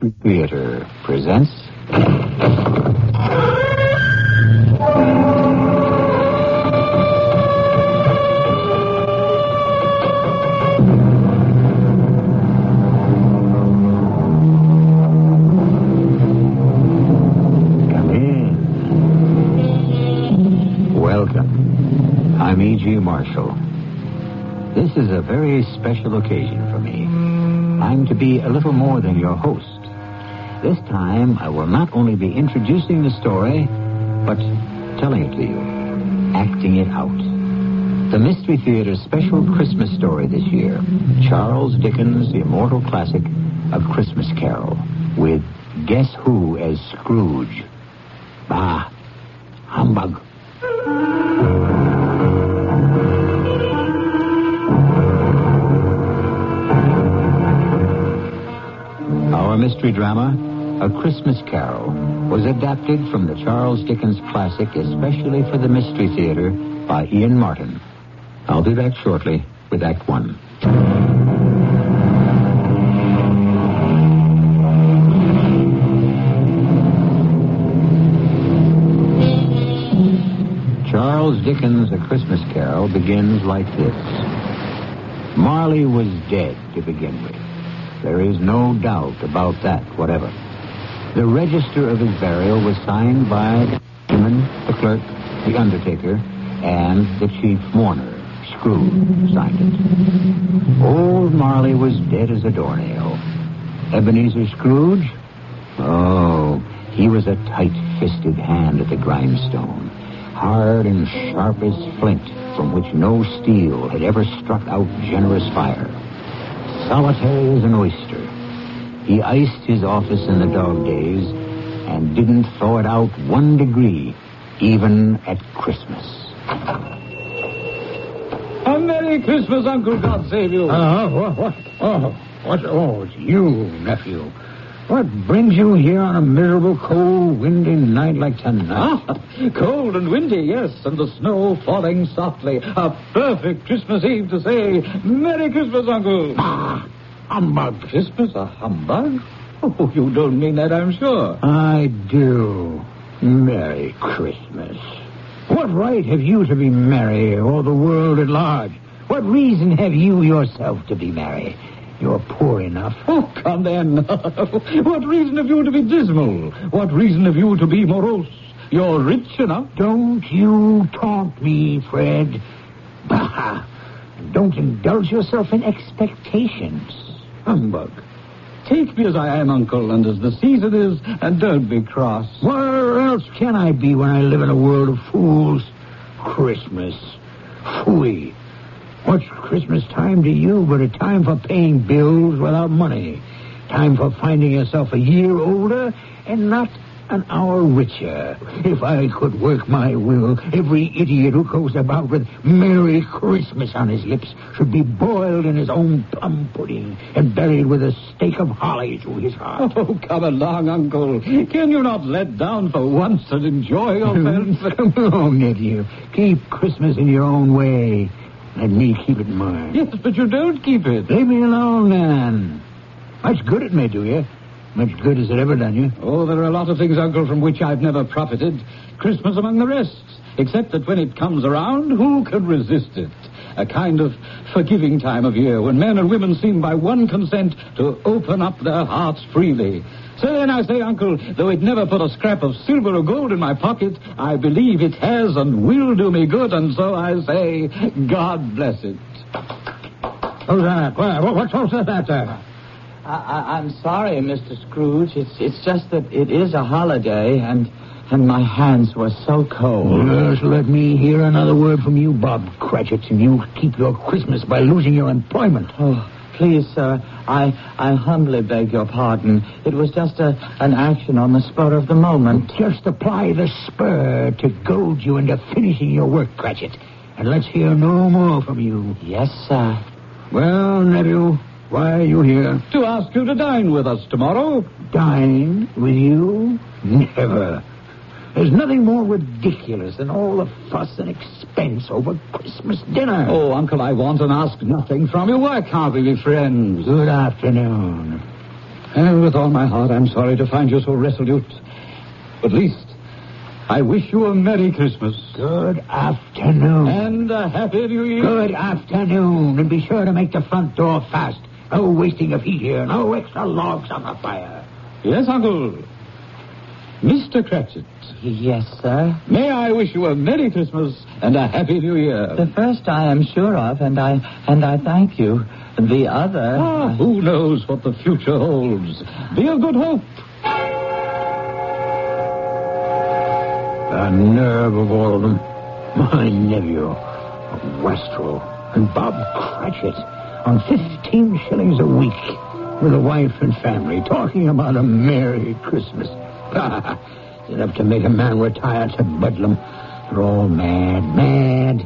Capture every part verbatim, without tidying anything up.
Mystery Theater presents... Come in. Welcome. I'm E G. Marshall. This is a very special occasion for me. I'm to be a little more than your host. This time, I will not only be introducing the story, but telling it to you, acting it out. The Mystery Theater's special Christmas story this year, Charles Dickens' immortal classic, A Christmas Carol, with Guess Who as Scrooge. Bah, humbug. Our mystery drama, A Christmas Carol, was adapted from the Charles Dickens classic especially for the Mystery Theater by Ian Martin. I'll be back shortly with Act One. Charles Dickens' A Christmas Carol begins like this. Marley was dead to begin with. There is no doubt about that whatever. The register of his burial was signed by the clergyman, the clerk, the undertaker, and the chief mourner. Scrooge signed it. Old Marley was dead as a doornail. Ebenezer Scrooge? Oh, he was a tight-fisted hand at the grindstone, hard and sharp as flint, from which no steel had ever struck out generous fire. Solitary as an oyster. He iced his office in the dog days and didn't thaw it out one degree, even at Christmas. A Merry Christmas, Uncle. God save you. Uh, what, what? Oh, what? Oh, it's you, nephew. What brings you here on a miserable, cold, windy night like tonight? Ah, cold and windy, yes, and the snow falling softly. A perfect Christmas Eve to say, Merry Christmas, Uncle. Ah, humbug. Christmas a humbug? Oh, you don't mean that, I'm sure. I do. Merry Christmas. What right have you to be merry, or the world at large? What reason have you yourself to be merry? You're poor enough. Oh, come then. What reason have you to be dismal? What reason have you to be morose? You're rich enough. Don't you taunt me, Fred. Bah! Don't indulge yourself in expectations. Humbug. Take me as I am, Uncle, and as the season is, and don't be cross. Where else can I be when I live in a world of fools? Christmas. Phooey. What's Christmas time to you but a time for paying bills without money? Time for finding yourself a year older and not an hour richer. If I could work my will, every idiot who goes about with Merry Christmas on his lips should be boiled in his own plum pudding and buried with a stake of holly through his heart. Oh, come along, Uncle. Can you not let down for once and enjoy yourself? Come along, nephew. Keep Christmas in your own way. Let me keep it in mine. Yes, but you don't keep it. Leave me alone, then. Much good it may do you. Much good has it ever done you? Oh, there are a lot of things, Uncle, from which I've never profited. Christmas among the rest. Except that when it comes around, who can resist it? A kind of forgiving time of year when men and women seem by one consent to open up their hearts freely. So then I say, Uncle, though it never put a scrap of silver or gold in my pocket, I believe it has and will do me good, and so I say, God bless it. Who's that? What, what's all that there? I, I, I'm sorry, Mister Scrooge. It's it's just that it is a holiday, and and my hands were so cold. Just let me hear another word from you, Bob Cratchit, and you keep your Christmas by losing your employment. Oh, please, sir, I I humbly beg your pardon. It was just a an action on the spur of the moment. Just apply the spur to goad you into finishing your work, Cratchit, and let's hear no more from you. Yes, sir. Well, nephew, why are you here? To ask you to dine with us tomorrow. Dine with you? Never. There's nothing more ridiculous than all the fuss and expense over Christmas dinner. Oh, Uncle, I want and ask nothing from you. Why can't we be friends? Good afternoon. And with all my heart, I'm sorry to find you so resolute. But at least, I wish you a Merry Christmas. Good afternoon. And a Happy New Year. Good afternoon. And be sure to make the front door fast. No wasting of heat here. No extra logs on the fire. Yes, Uncle. Mister Cratchit. Yes, sir. May I wish you a Merry Christmas and a Happy New Year. The first I am sure of, and I and I thank you. The other... Ah, I... who knows what the future holds? Be of good hope. The nerve of all of them. My nephew, Wastrel, and Bob Cratchit on fifteen shillings a week with a wife and family talking about a Merry Christmas. It's enough to make a man retire to Bedlam. They're all mad, mad.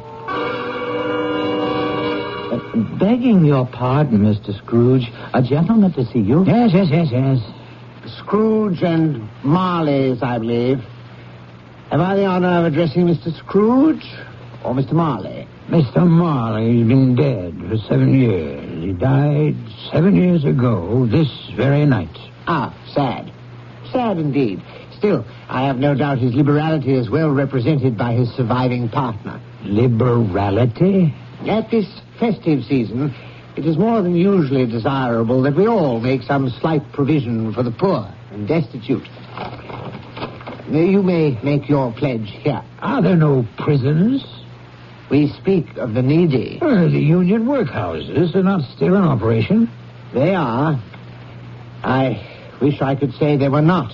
Uh, begging your pardon, Mister Scrooge, a gentleman to see you. Yes, yes, yes, yes. Scrooge and Marley's, I believe. Have I the honor of addressing Mister Scrooge or Mister Marley? Mister Marley's been dead for seven years. He died seven years ago this very night. Ah, sad. Sad indeed. Still, I have no doubt his liberality is well represented by his surviving partner. Liberality? At this festive season, it is more than usually desirable that we all make some slight provision for the poor and destitute. You may make your pledge here. Are there no prisons? We speak of the needy. Uh, the union workhouses are not still in operation. They are. I wish I could say they were not.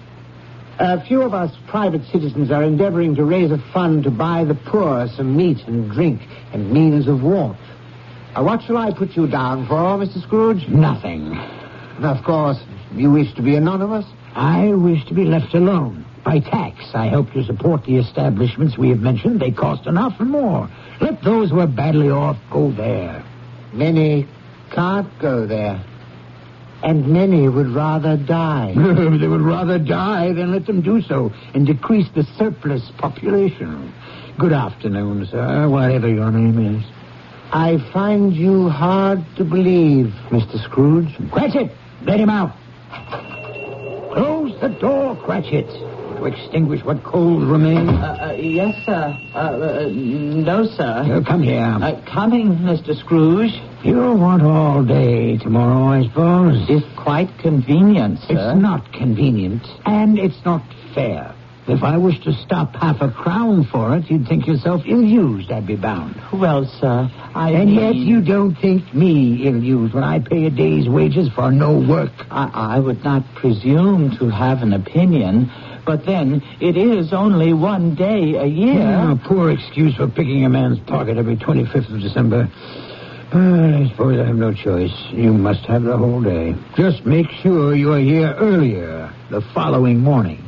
A few of us private citizens are endeavoring to raise a fund to buy the poor some meat and drink and means of warmth. Uh, what shall I put you down for, Mister Scrooge? Nothing. Of course, you wish to be anonymous? I wish to be left alone. By tax, I help to support the establishments we have mentioned. They cost enough and more. Let those who are badly off go there. Many can't go there. And many would rather die. They would rather die than let them do so and decrease the surplus population. Good afternoon, sir, whatever your name is. I find you hard to believe, Mister Scrooge. Cratchit, let him out. Close the door, Cratchit, to extinguish what coals remain. Uh, uh, yes, sir. Uh, uh, no, sir. Uh, come here. Uh, coming, Mister Scrooge. You'll want all day tomorrow, I suppose. It's quite convenient, sir. It's not convenient, and it's not fair. If I wish to stop half a crown for it, you'd think yourself ill-used, I'd be bound. Well, sir, I And mean... yet you don't think me ill-used when I pay a day's wages for no work. I, I would not presume to have an opinion, but then it is only one day a year. Yeah, a poor excuse for picking a man's pocket every twenty-fifth of December. Uh, I suppose I have no choice. You must have the whole day. Just make sure you are here earlier the following morning.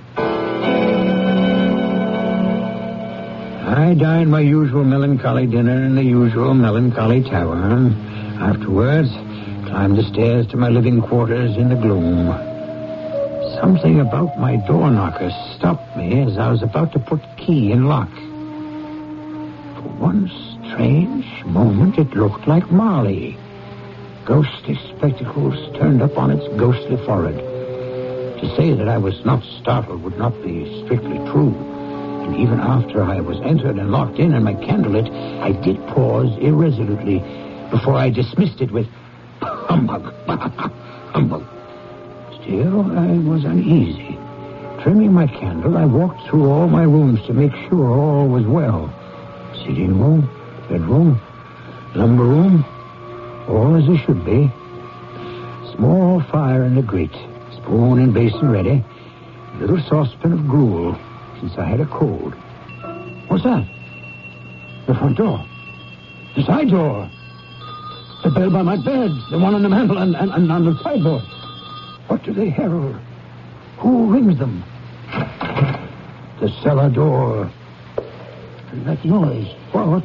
I dined my usual melancholy dinner in the usual melancholy tavern. Afterwards, climbed the stairs to my living quarters in the gloom. Something about my door knocker stopped me as I was about to put key in lock. For one strange moment, it looked like Marley. Ghostly spectacles turned up on its ghostly forehead. To say that I was not startled would not be strictly true. And even after I was entered and locked in and my candle lit, I did pause irresolutely before I dismissed it with humbug, humbug. Still, I was uneasy. Trimming my candle, I walked through all my rooms to make sure all was well. Sitting room, bedroom, lumber room, all as it should be. Small fire in the grate, spoon and basin ready, little saucepan of gruel, since I had a cold. What's that? The front door. The side door. The bell by my bed. The one on the mantel and, and, and on the sideboard. What do they herald? Who rings them? The cellar door. And that noise. What?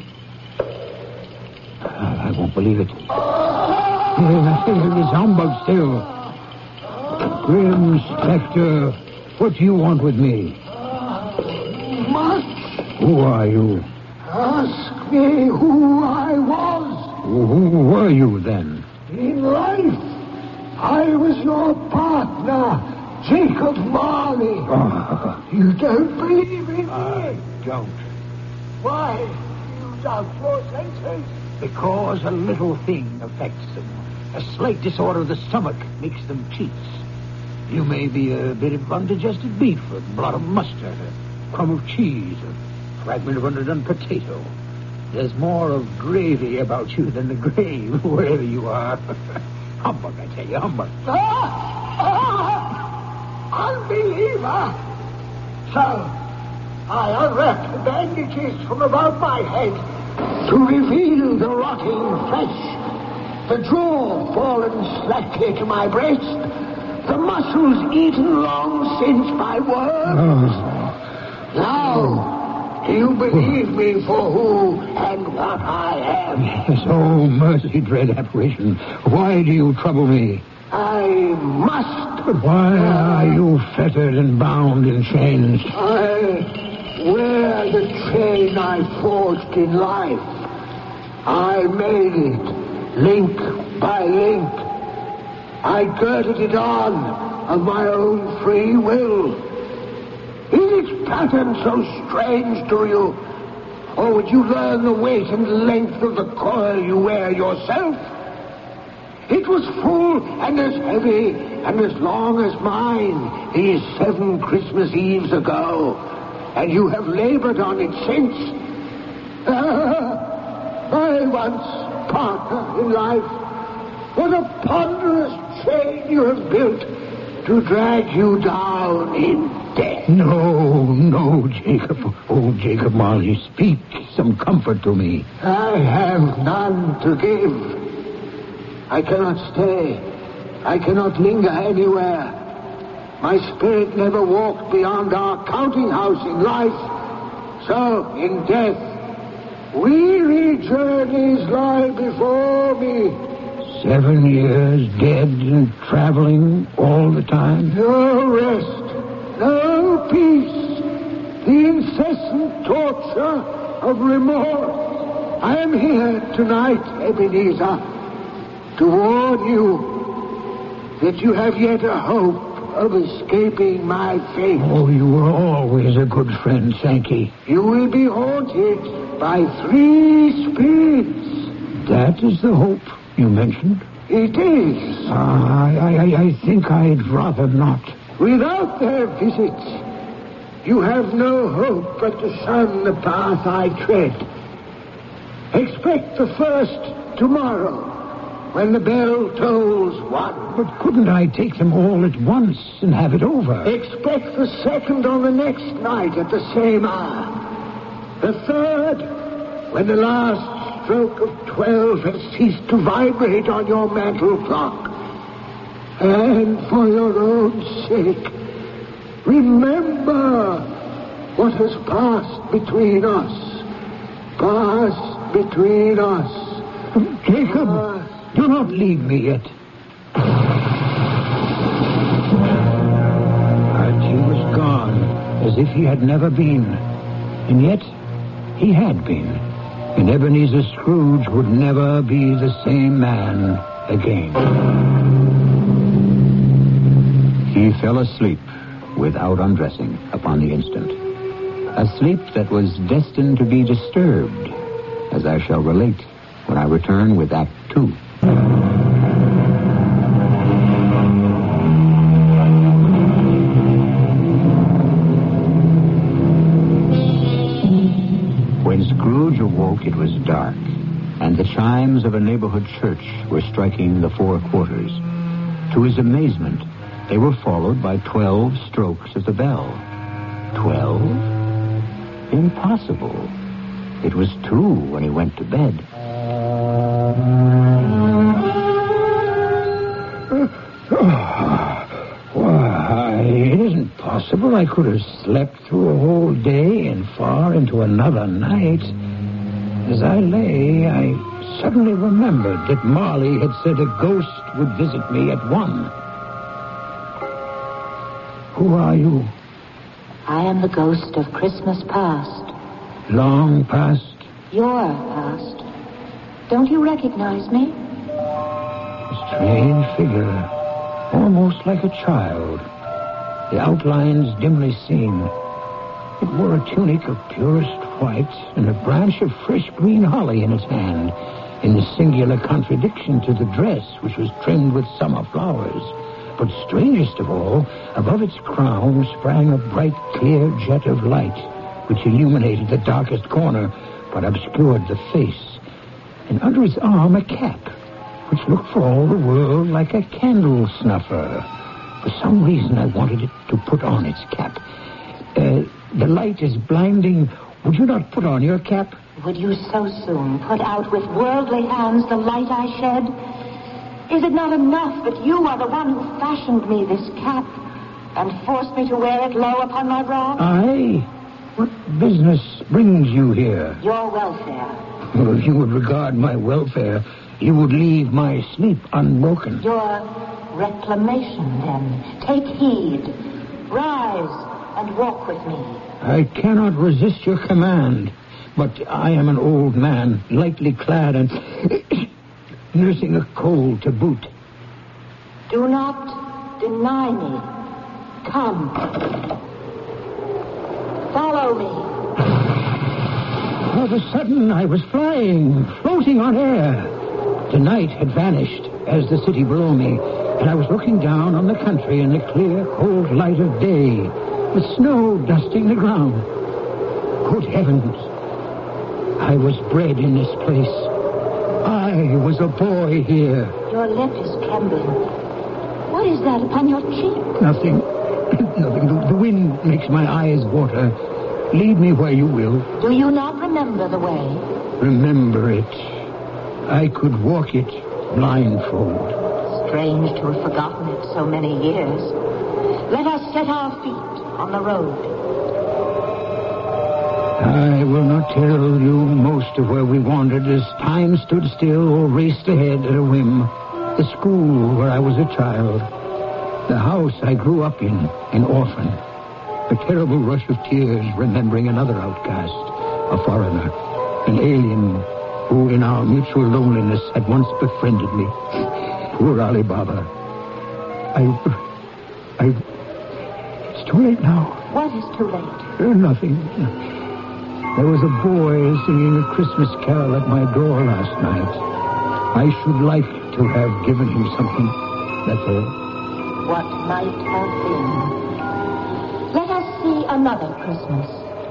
I won't believe it. It's humbug still. Grim Spectre, what do you want with me? Much. Who are you? Ask me who I was. Who, who were you then? In life, I was your partner, Jacob Marley. Oh, You don't believe in me? I don't. Why? You doubt your senses? Because a little thing affects them. A slight disorder of the stomach makes them cheats. You may be a bit of undigested beef, a blot of mustard, a crumb of cheese, a fragment of underdone potato. There's more of gravy about you than the grave, wherever you are. Humbug, I tell you, humbug. Ah! Ah! Unbeliever! So, I unwrapped the bandages from above my head to reveal the rotting flesh, the jaw fallen slackly to my breast, the muscles eaten long since by worms. Oh. Now, do you believe me for who and what I am? Yes, oh, mercy, dread apparition. Why do you trouble me? I must. But why are you fettered and bound in chains? I wear the chain I forged in life. I made it, link by link. I girded it on of my own free will. Is its pattern so strange to you? Or would you learn the weight and length of the coil you wear yourself? It was full and as heavy and as long as mine these seven Christmas Eves ago. And you have labored on it since. Ah, my once partner in life, what a ponderous chain you have built to drag you down in death. No, no, Jacob. Oh, Jacob Marley, speak some comfort to me. I have none to give. I cannot stay. I cannot linger anywhere. My spirit never walked beyond our counting house in life. So, in death, weary journeys lie before me. Seven years dead and traveling all the time? No rest, no peace, the incessant torture of remorse. I am here tonight, Ebenezer, to warn you that you have yet a hope of escaping my fate. Oh, you were always a good friend, Sankey. You will be haunted by three spirits. That is the hope you mentioned? It is. Ah, I, I, I think I'd rather not. Without their visits, you have no hope but to shun the path I tread. Expect the first tomorrow, when the bell tolls one. But couldn't I take them all at once and have it over? Expect the second on the next night at the same hour. The third, when the last stroke of twelve has ceased to vibrate on your mantle clock. And for your own sake, remember what has passed between us. Passed between us. Jacob, Passed. do not leave me yet. And he was gone, as if he had never been. And yet, he had been. And Ebenezer Scrooge would never be the same man again. He fell asleep without undressing upon the instant. A sleep that was destined to be disturbed, as I shall relate when I return with Act Two. When Scrooge awoke, it was dark, and the chimes of a neighborhood church were striking the four quarters. To his amazement, they were followed by twelve strokes of the bell. Twelve? Impossible. It was two when he went to bed. Why, it isn't possible I could have slept through a whole day and far into another night. As I lay, I suddenly remembered that Marley had said a ghost would visit me at one. Who are you? I am the ghost of Christmas past. Long past? Your past. Don't you recognize me? A strange figure. almost like a child, the outlines dimly seen. It wore a tunic of purest white and a branch of fresh green holly in its hand, in singular contradiction to the dress, which was trimmed with summer flowers. But strangest of all, above its crown sprang a bright, clear jet of light, which illuminated the darkest corner, but obscured the face. And under its arm a cap, which looked for all the world like a candle snuffer. For some reason I wanted it to put on its cap. Uh, the light is blinding. Would you not put on your cap? Would you so soon put out with worldly hands the light I shed? Is it not enough that you are the one who fashioned me this cap and forced me to wear it low upon my brow? I? What business brings you here? Your welfare. Well, if you would regard my welfare, you would leave my sleep unbroken. Your reclamation, then. Take heed. Rise and walk with me. I cannot resist your command, but I am an old man, lightly clad and nursing a cold to boot. Do not deny me. Come. Follow me. All of a sudden, I was flying, floating on air. The night had vanished, as the city below me, and I was looking down on the country in the clear, cold light of day, with snow dusting the ground. Good heavens! I was bred in this place. I was a boy here. Your lip is trembling. What is that upon your cheek? Nothing. Nothing. The, the wind makes my eyes water. Lead me where you will. Do you not remember the way? Remember it. I could walk it blindfold. Strange to have forgotten it so many years. Let us set our feet on the road. I will not tell you most of where we wandered as time stood still or raced ahead at a whim. The school where I was a child. The house I grew up in, an orphan. A terrible rush of tears remembering another outcast, a foreigner, an alien who in our mutual loneliness had once befriended me. Poor Ali Baba. I... I... It's too late now. What is too late? Uh, nothing. There was a boy singing a Christmas carol at my door last night. I should like to have given him something, that's all. What might have been. Let us see another Christmas.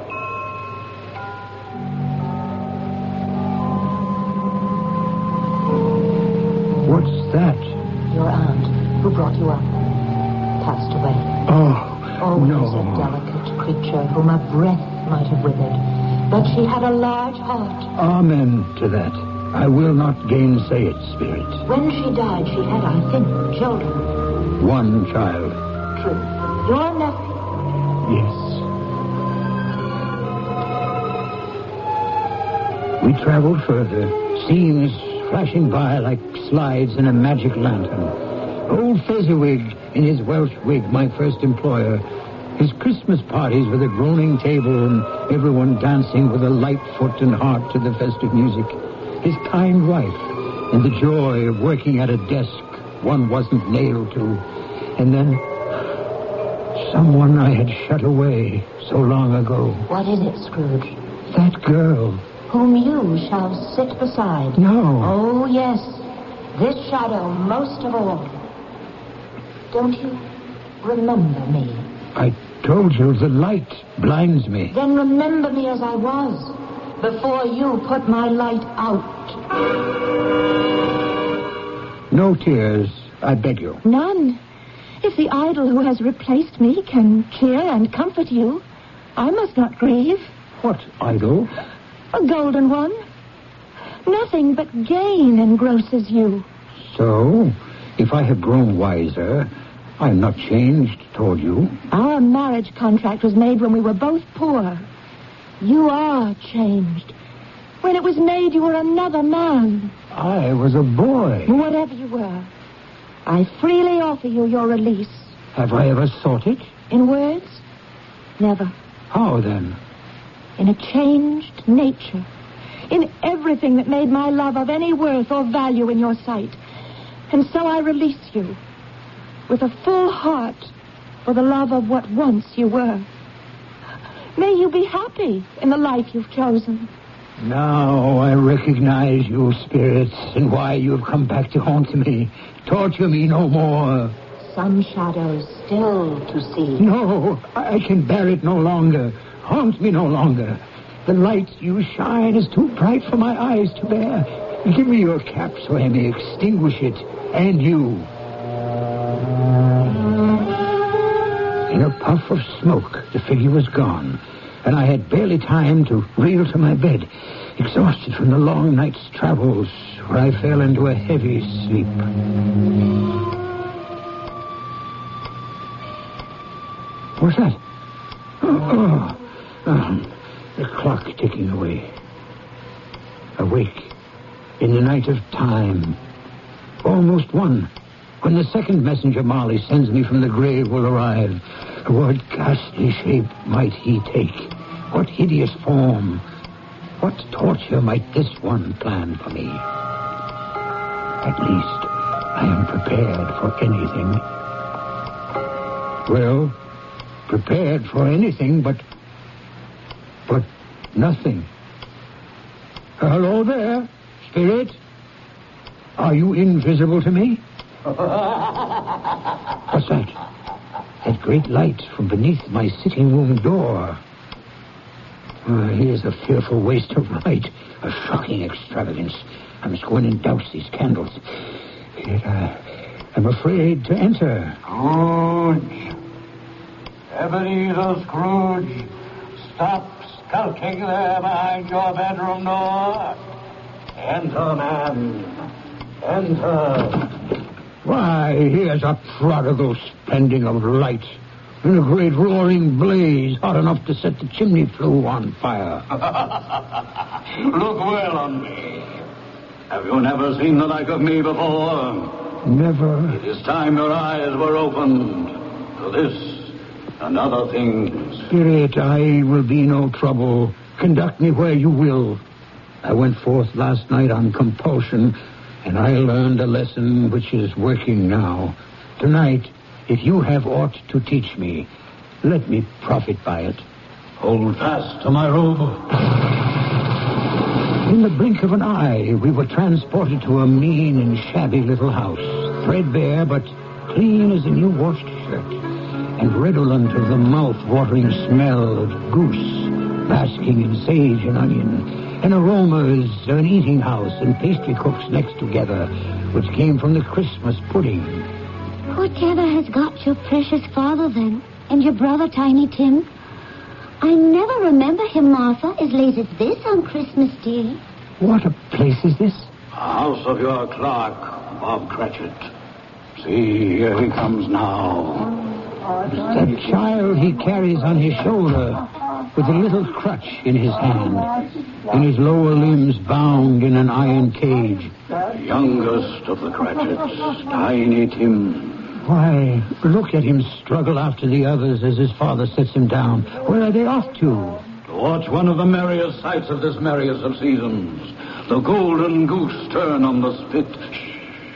What's that? Your aunt, who brought you up, passed away. Oh, Always no. a delicate creature whom a breath might have withered. But she had a large heart. Amen to that. I will not gainsay it, Spirit. When she died, she had, I think, children. One child. True. Your nephew. Yes. We traveled further, scenes flashing by like slides in a magic lantern. Old Fezziwig in his Welsh wig, my first employer. His Christmas parties with a groaning table and everyone dancing with a light foot and heart to the festive music. His kind wife and the joy of working at a desk one wasn't nailed to. And then someone I had shut away so long ago. What is it, Scrooge? That girl. Whom you shall sit beside. No. Oh, yes. This shadow most of all. Don't you remember me? I told you the light blinds me. Then remember me as I was, before you put my light out. No tears, I beg you. None. If the idol who has replaced me can cheer and comfort you, I must not grieve. What idol? A golden one. Nothing but gain engrosses you. So, if I have grown wiser, I am not changed toward you. Our marriage contract was made when we were both poor. You are changed. When it was made, you were another man. I was a boy. Whatever you were, I freely offer you your release. Have I ever sought it? In words? Never. How then? In a changed nature. In everything that made my love of any worth or value in your sight. And so I release you. with a full heart for the love of what once you were. May you be happy in the life you've chosen. Now I recognize you, spirits, and why you have come back to haunt me. Torture me no more. Some shadows still to see. No, I can bear it no longer. Haunt me no longer. The light you shine is too bright for my eyes to bear. Give me your cap so I may extinguish it, and you. In a puff of smoke, the figure was gone, and I had barely time to reel to my bed, exhausted from the long night's travels, where I fell into a heavy sleep. What's that? Oh, oh, oh, the clock ticking away. Awake in the night of time. Almost one. When the second messenger Marley sends me from the grave will arrive, what ghastly shape might he take? What hideous form? What torture might this one plan for me? At least I am prepared for anything. Well, prepared for anything, but... but nothing. Hello there, spirit. Are you invisible to me? What's that? That great light from beneath my sitting room door. Oh, here's a fearful waste of light, a shocking extravagance. I must go in and douse these candles. Yet I am afraid to enter. Scrooge! Ebenezer Scrooge, stop skulking there behind your bedroom door. Enter, man. Enter. Why, here's a prodigal spending of light. In a great roaring blaze, hot enough to set the chimney flue on fire. Look well on me. Have you never seen the like of me before? Never. It is time your eyes were opened to this and other things. Spirit, I will be no trouble. Conduct me where you will. I went forth last night on compulsion, and I learned a lesson which is working now. Tonight, if you have aught to teach me, let me profit by it. Hold fast to my robe. In the blink of an eye, we were transported to a mean and shabby little house, threadbare but clean as a new washed shirt, and redolent of the mouth-watering smell of goose, basking in sage and onion, and aromas of an eating house and pastry cooks next together, which came from the Christmas pudding. Whatever has got your precious father, then, and your brother, Tiny Tim? I never remember him, Martha, as late as this on Christmas Day. What a place is this? House of your clerk, Bob Cratchit. See, here he comes now. That child he carries on his shoulder, with a little crutch in his hand, and his lower limbs bound in an iron cage. Youngest of the Cratchits, Tiny Tim. Why, look at him struggle after the others as his father sets him down. Where are they off to? To watch one of the merriest sights of this merriest of seasons. The golden goose turn on the spit. Shh.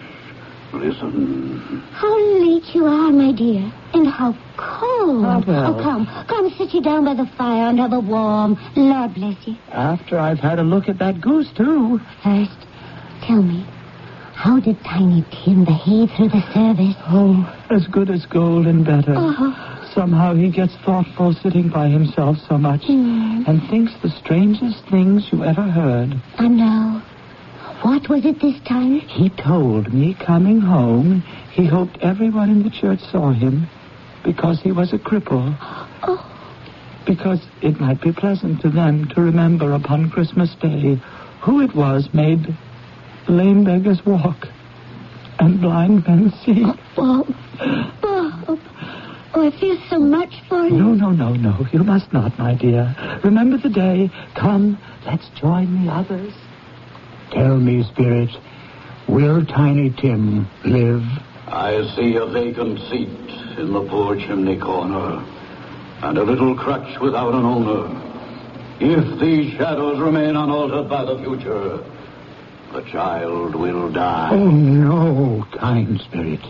Listen. How late you are, my dear. And how cold. Oh, well. Oh, come. Come sit you down by the fire and have a warm. Lord bless you. After I've had a look at that goose, too. First, tell me, how did Tiny Tim behave through the service? Oh, as good as gold and better. Oh. Somehow he gets thoughtful sitting by himself so much Mm. and thinks the strangest things you ever heard. And now, what was it this time? He told me coming home he hoped everyone in the church saw him because he was a cripple. Oh. Because it might be pleasant to them to remember upon Christmas Day who it was made lame beggars walk and blind men see. Oh, Bob. Oh, I feel so much for you. No, no, no, no. You must not, my dear. Remember the day. Come, let's join the others. Tell me, Spirit, will Tiny Tim live? I see a vacant seat in the poor chimney corner, and a little crutch without an owner. If these shadows remain unaltered by the future, the child will die. Oh, no, kind Spirit.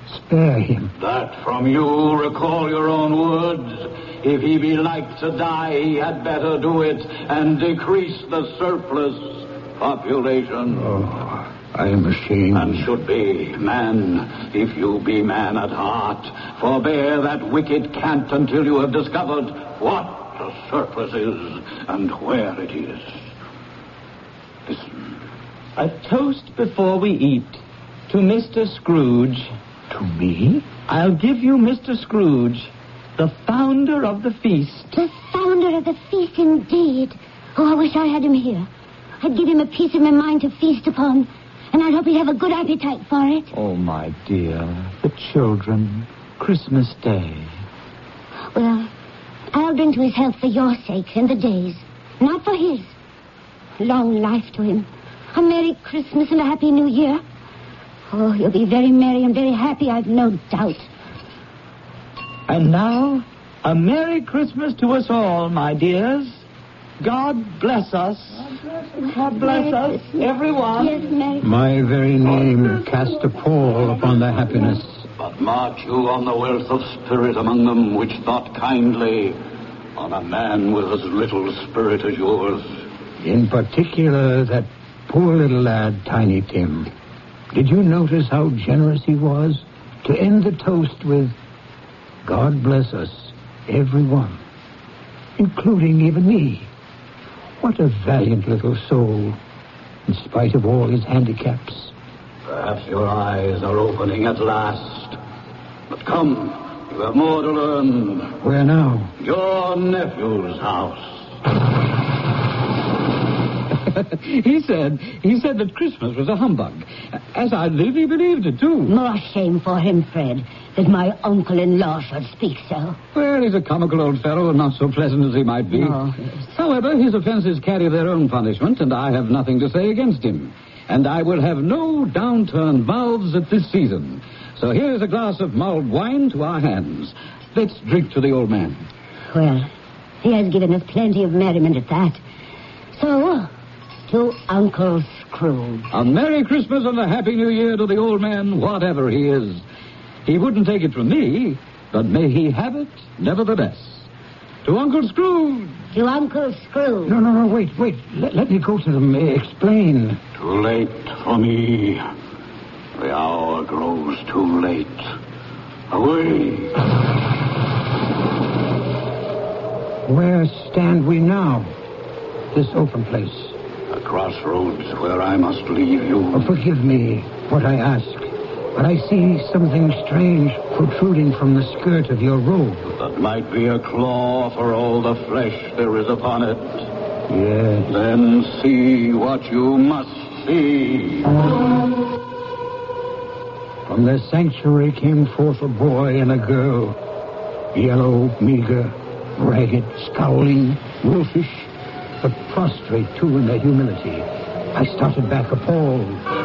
Spare him. That from you, recall your own words. If he be like to die, he had better do it and decrease the surplus population. Oh, I am ashamed. And should be, man, if you be man at heart, forbear that wicked cant until you have discovered what the surplus is and where it is. Listen. A toast before we eat to Mister Scrooge. To me? I'll give you Mister Scrooge, the founder of the feast. The founder of the feast, indeed. Oh, I wish I had him here. I'd give him a piece of my mind to feast upon, and I'd hope he'd have a good appetite for it. Oh, my dear, the children, Christmas Day. Well, I'll drink to his health for your sake and the day's, not for his. Long life to him. A Merry Christmas and a Happy New Year. Oh, you'll be very merry and very happy, I've no doubt. And now, a Merry Christmas to us all, my dears. God bless us. God bless us, everyone. Yes, Merry. My very name cast a pall upon their happiness. But mark you on the wealth of spirit among them, which thought kindly on a man with as little spirit as yours. In particular, that poor little lad, Tiny Tim. Did you notice how generous he was to end the toast with, God bless us, everyone, including even me? What a valiant little soul, in spite of all his handicaps. Perhaps your eyes are opening at last. But come, you have more to learn. Where now? Your nephew's house. he said, he said that Christmas was a humbug. As I live, he believed it, too. More shame for him, Fred, that my uncle-in-law should speak so. Well, he's a comical old fellow and not so pleasant as he might be. Oh, yes. However, his offenses carry their own punishment, and I have nothing to say against him. And I will have no downturned mouths at this season. So here's a glass of mulled wine to our hands. Let's drink to the old man. Well, he has given us plenty of merriment at that. So, to Uncle Scrooge. A Merry Christmas and a Happy New Year to the old man, whatever he is. He wouldn't take it from me, but may he have it nevertheless. To Uncle Scrooge. To Uncle Scrooge. No, no, no, wait, wait. Let, let me go to them. Explain. Too late for me. The hour grows too late. Away. Where stand we now? This open place. A crossroads where I must leave you. Oh, forgive me what I ask, but I see something strange protruding from the skirt of your robe. That might be a claw for all the flesh there is upon it. Yes. Then see what you must see. From their sanctuary came forth a boy and a girl. Yellow, meager, ragged, scowling, wolfish, but prostrate, too, in their humility. I started back appalled.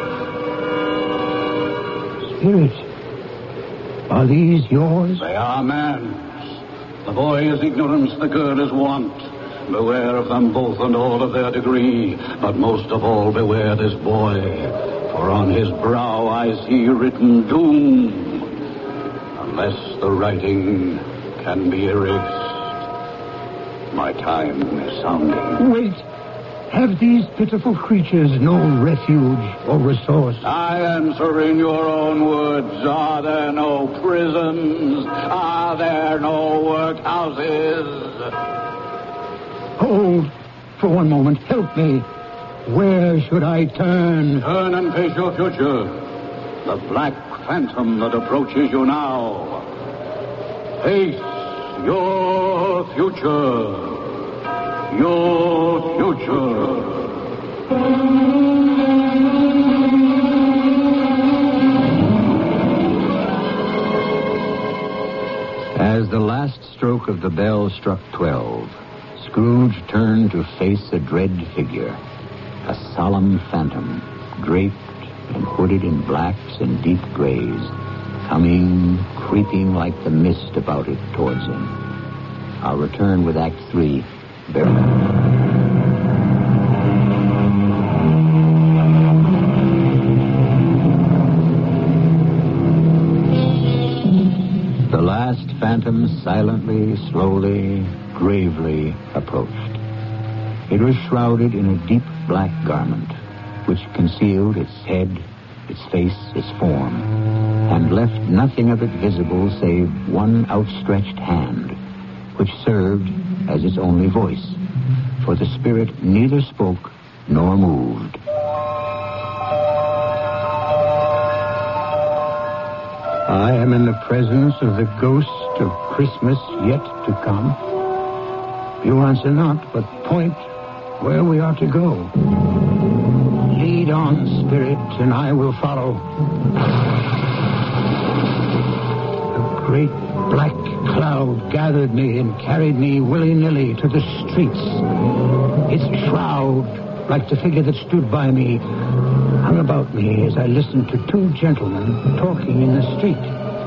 Spirit, are these yours? They are man's. The boy is ignorance, the girl is want. Beware of them both and all of their degree, but most of all beware this boy, for on his brow I see written doom, unless the writing can be erased. My time is sounding. Wait. Have these pitiful creatures no refuge or resource? I answer in your own words. Are there no prisons? Are there no workhouses? Hold for one moment. Help me. Where should I turn? Turn and face your future. The black phantom that approaches you now. Face your future. Your future. As the last stroke of the bell struck twelve, Scrooge turned to face a dread figure, a solemn phantom, draped and hooded in blacks and deep grays, coming, creeping like the mist about it towards him. I'll return with Act Three. Very silently, slowly, gravely approached. It was shrouded in a deep black garment, which concealed its head, its face, its form, and left nothing of it visible save one outstretched hand, which served as its only voice, for the spirit neither spoke nor moved. I am in the presence of the ghost of Christmas yet to come. You answer not, but point where we are to go. Lead on, spirit, and I will follow. A great black cloud gathered me and carried me willy-nilly to the streets. Its shroud, like the figure that stood by me, hung about me as I listened to two gentlemen talking in the street.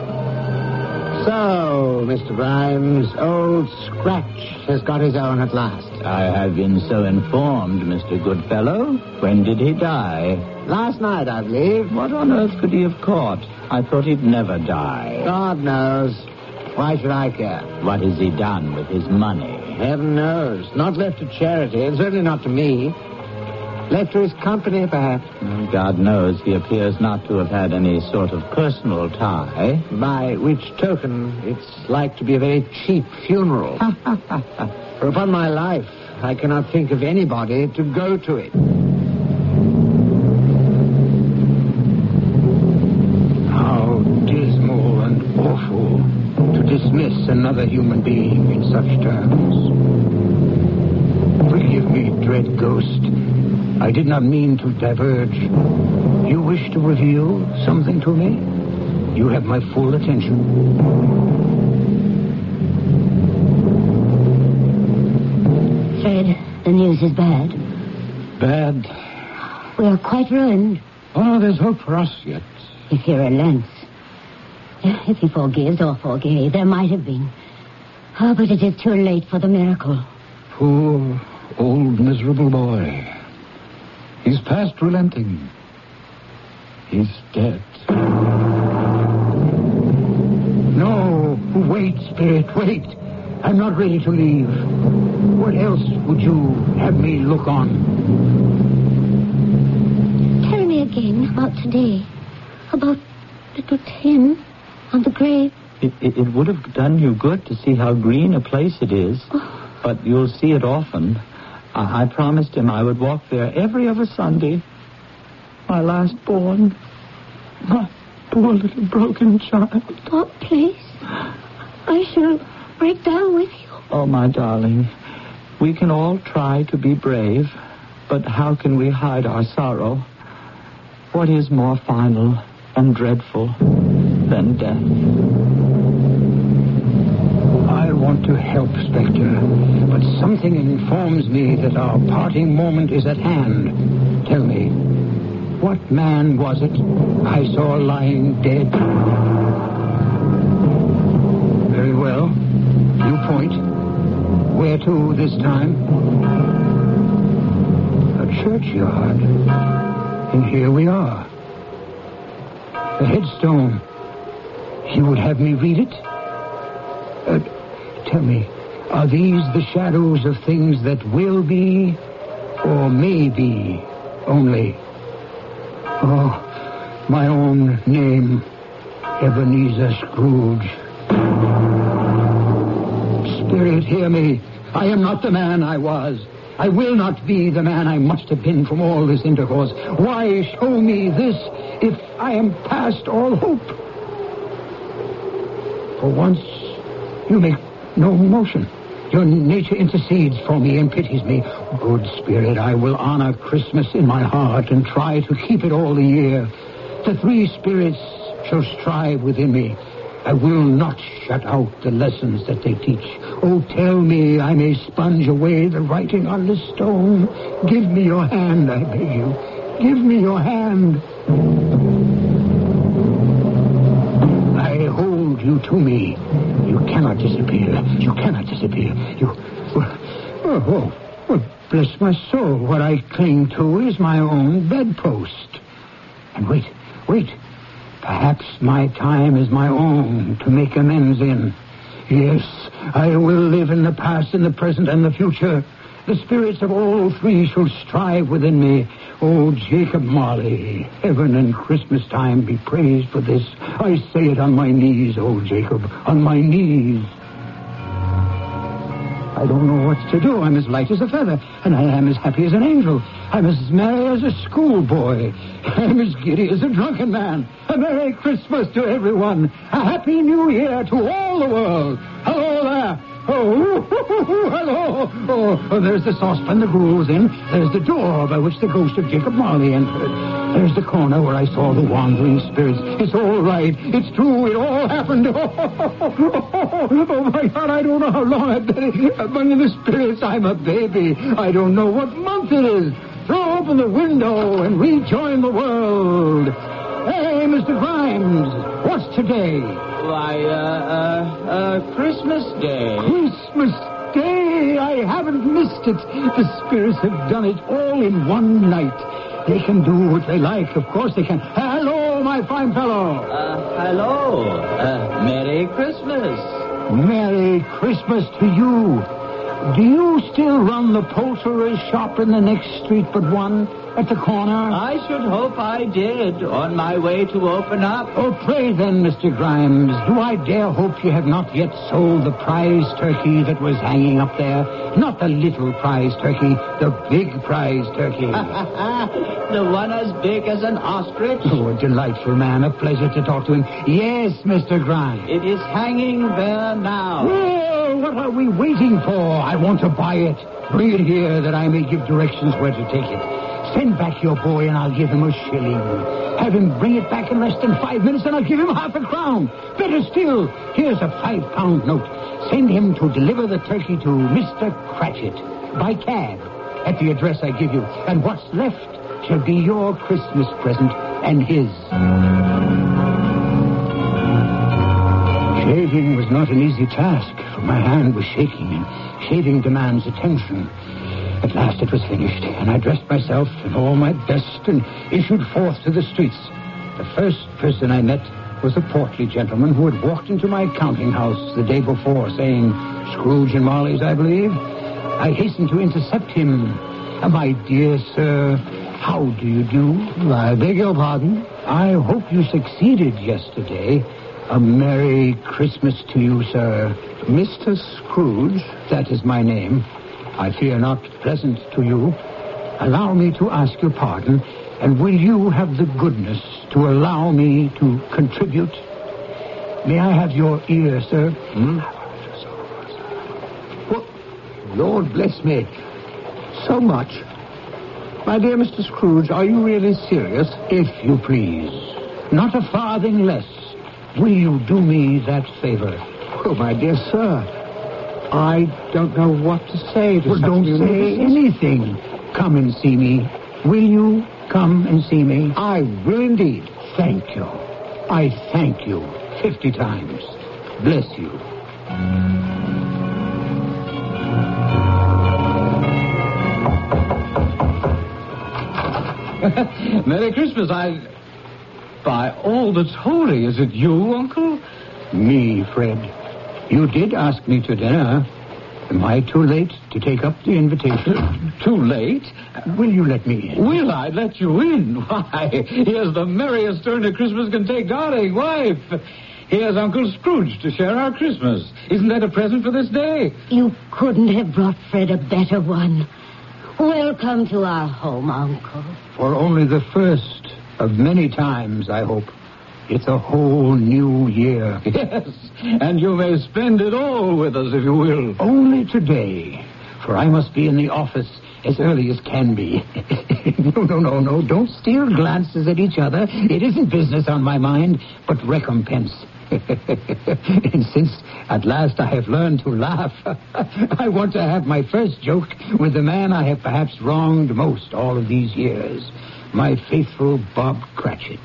So, Mister Grimes, old Scratch has got his own at last. I have been so informed, Mister Goodfellow. When did he die? Last night, I believe. What on earth could he have caught? I thought he'd never die. God knows. Why should I care? What has he done with his money? Heaven knows. Not left to charity, and certainly not to me. Left to his company, perhaps. Well, God knows he appears not to have had any sort of personal tie. By which token, it's like to be a very cheap funeral. For upon my life, I cannot think of anybody to go to it. How dismal and awful to dismiss another human being in such terms. Forgive me, dread ghost. I did not mean to diverge. You wish to reveal something to me? You have my full attention. Fred, the news is bad. Bad? We are quite ruined. Oh, there's hope for us yet. If he relents. If he forgives or forgave, there might have been. Oh, but it is too late for the miracle. Poor, old, miserable boy. He's past relenting. He's dead. No, wait, spirit, wait. I'm not ready to leave. What else would you have me look on? Tell me again about today. About little Tim on the grave. It, it, it would have done you good to see how green a place it is. Oh. But you'll see it often. I, I promised him I would walk there every other Sunday. My last born. My poor little broken child. Stop, please. I shall break down with you. Oh, my darling. We can all try to be brave, but how can we hide our sorrow? What is more final and dreadful than death? I want to help, Spectre, but something informs me that our parting moment is at hand. Tell me, what man was it I saw lying dead? Very well. You point. Where to this time? A churchyard. And here we are. A headstone. You would have me read it? Uh, tell me, are these the shadows of things that will be or may be only? Oh, my own name, Ebenezer Scrooge. Spirit, hear me. I am not the man I was. I will not be the man I must have been from all this intercourse. Why show me this if I am past all hope? For once, you make no motion. Your nature intercedes for me and pities me. Good Spirit, I will honor Christmas in my heart and try to keep it all the year. The three spirits shall strive within me. I will not shut out the lessons that they teach. Oh, tell me I may sponge away the writing on this stone. Give me your hand, I beg you. Give me your hand. I hold you to me. You cannot disappear. You cannot disappear. You... Oh, oh, well, bless my soul. What I cling to is my own bedpost. And wait, wait. Perhaps my time is my own to make amends in. Yes, I will live in the past, in the present, and the future. The spirits of all three shall strive within me. Oh, Jacob Marley, heaven and Christmas time be praised for this. I say it on my knees, oh, Jacob, on my knees. I don't know what to do. I'm as light as a feather, and I am as happy as an angel. I'm as merry as a schoolboy. I'm as giddy as a drunken man. A Merry Christmas to everyone. A Happy New Year to all the world. Hello there. Oh, hello. Oh, oh, there's the saucepan the gruel was in. There's the door by which the ghost of Jacob Marley entered. There's the corner where I saw the wandering spirits. It's all right. It's true. It all happened. Oh, oh, oh, oh my God, I don't know how long I've been among the spirits. I'm a baby. I don't know what month it is. Throw open the window and rejoin the world. Hey, Mister Grimes, what's today? Why, uh, uh, uh, Christmas Day. Christmas Day! I haven't missed it. The spirits have done it all in one night. They can do what they like. Of course they can. Hello, my fine fellow. Uh, hello. Uh, Merry Christmas. Merry Christmas to you. Do you still run the poulterer's shop in the next street but one? At the corner? I should hope I did, on my way to open up. Oh, pray then, Mister Grimes, do I dare hope you have not yet sold the prize turkey that was hanging up there? Not the little prize turkey, the big prize turkey. The one as big as an ostrich? Oh, a delightful man, a pleasure to talk to him. Yes, Mister Grimes. It is hanging there now. Well, what are we waiting for? I want to buy it. Bring it here that I may give directions where to take it. Send back your boy and I'll give him a shilling. Have him bring it back in less than five minutes and I'll give him half a crown. Better still, here's a five-pound note. Send him to deliver the turkey to Mister Cratchit by cab at the address I give you. And what's left shall be your Christmas present and his. Shaving was not an easy task, for my hand was shaking, and shaving demands attention. At last it was finished, and I dressed myself in all my best and issued forth to the streets. The first person I met was a portly gentleman who had walked into my counting house the day before, saying, Scrooge and Marley's, I believe. I hastened to intercept him. Uh, my dear sir, how do you do? I beg your pardon? I hope you succeeded yesterday. A Merry Christmas to you, sir. Mister Scrooge, that is my name. I fear not pleasant to you. Allow me to ask your pardon, and will you have the goodness to allow me to contribute? May I have your ear, sir? Hmm? Well, Lord bless me. So much. My dear Mister Scrooge, are you really serious? If you please. Not a farthing less. Will you do me that favor? Oh, my dear sir, I don't know what to say to well, such don't say anything. Come and see me. Will you come and see me? I will indeed. Thank you. I thank you fifty times. Bless you. Merry Christmas. I... By all that's holy, is it you, Uncle? Me, Fred. You did ask me to dinner. Am I too late to take up the invitation? Too late? Will you let me in? Will I let you in? Why, here's the merriest turn a Christmas can take, darling wife. Here's Uncle Scrooge to share our Christmas. Isn't that a present for this day? You couldn't have brought Fred a better one. Welcome to our home, Uncle. For only the first of many times, I hope. It's a whole new year. Yes, and you may spend it all with us if you will. Only today, for I must be in the office as early as can be. no, no, no, no, don't steal glances at each other. It isn't business on my mind, but recompense. And since at last I have learned to laugh, I want to have my first joke with the man I have perhaps wronged most all of these years. My faithful Bob Cratchit.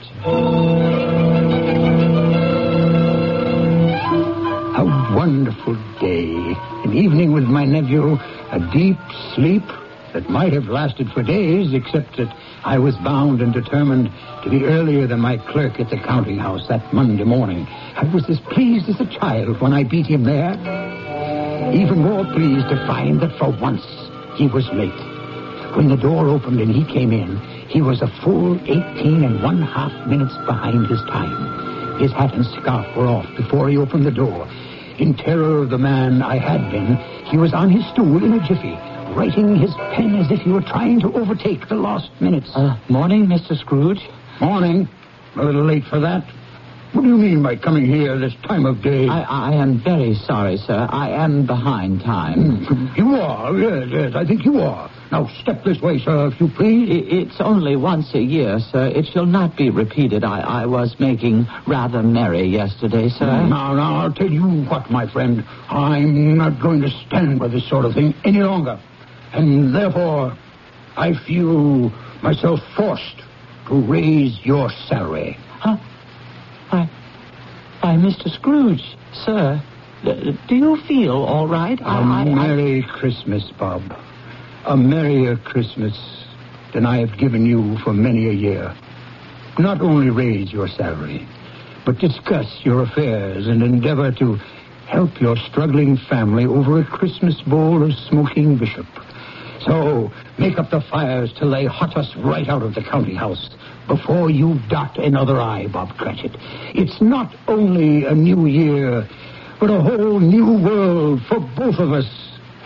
A wonderful day. An evening with my nephew, a deep sleep, that might have lasted for days, except that I was bound and determined to be earlier than my clerk at the counting house that Monday morning. I was as pleased as a child when I beat him there. Even more pleased to find that for once he was late. When the door opened and he came in, he was a full eighteen and one half minutes behind his time. His hat and scarf were off before he opened the door. In terror of the man I had been, he was on his stool in a jiffy, writing his pen as if he were trying to overtake the lost minutes. Uh, morning, Mister Scrooge. Morning. A little late for that. What do you mean by coming here this time of day? I, I am very sorry, sir. I am behind time. Mm, you are, yes, yes, I think you are. Now, step this way, sir, if you please. It's only once a year, sir. It shall not be repeated. I, I was making rather merry yesterday, sir. Now, now, I'll tell you what, my friend. I'm not going to stand by this sort of thing any longer. And therefore, I feel myself forced to raise your salary. Huh? Why, why, Mister Scrooge, sir, do you feel all right? A I, Merry I... Christmas, Bob. A merrier Christmas than I have given you for many a year. Not only raise your salary, but discuss your affairs and endeavor to help your struggling family over a Christmas bowl of smoking bishop. So, make up the fires to lay hot us right out of the counting house before you dot another I, Bob Cratchit. It's not only a new year, but a whole new world for both of us.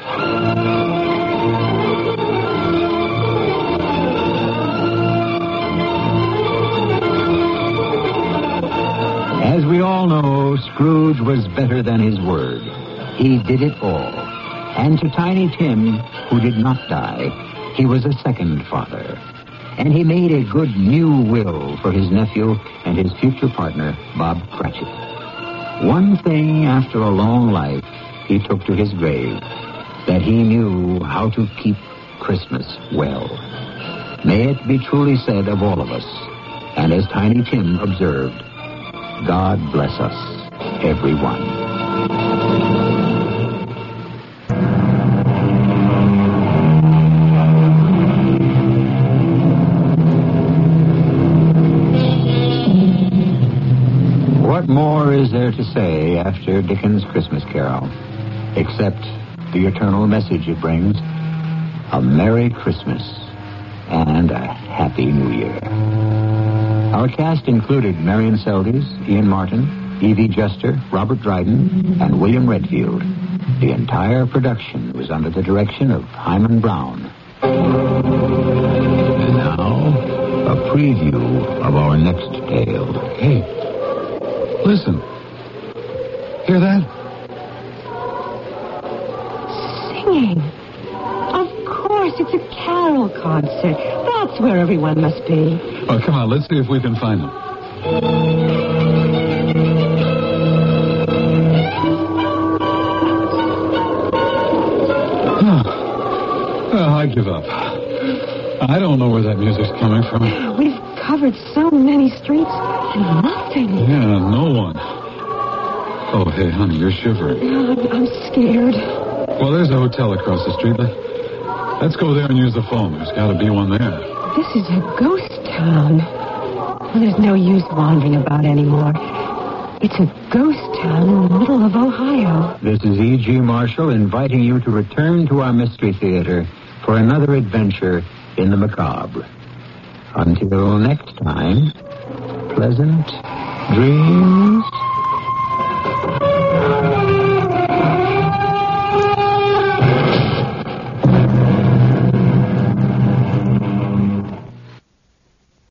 As we all know, Scrooge was better than his word. He did it all. And to Tiny Tim, who did not die, he was a second father. And he made a good new will for his nephew and his future partner, Bob Cratchit. One thing after a long life he took to his grave, that he knew how to keep Christmas well. May it be truly said of all of us, and as Tiny Tim observed, God bless us, everyone. What more is there to say after Dickens' Christmas Carol, except the eternal message it brings, a Merry Christmas and a Happy New Year. Our cast included Marion Seldes, Ian Martin, Evie Juster, Robert Dryden, and William Redfield. The entire production was under the direction of Hyman Brown. And now, a preview of our next tale. Hey, listen. Hear that? Singing. Of course, it's a carol concert. That's where everyone must be. Oh, come on, let's see if we can find them. Oh, I give up. I don't know where that music's coming from. We've covered so many streets and nothing. Yeah, no one. Oh, hey, honey, you're shivering. I'm, I'm scared. Well, there's a hotel across the street. Let's go there and use the phone. There's got to be one there. This is a ghost town. Well, there's no use wandering about anymore. It's a ghost town in the middle of Ohio. This is E G. Marshall inviting you to return to our Mystery Theater for another adventure in the macabre. Until next time, pleasant dreams.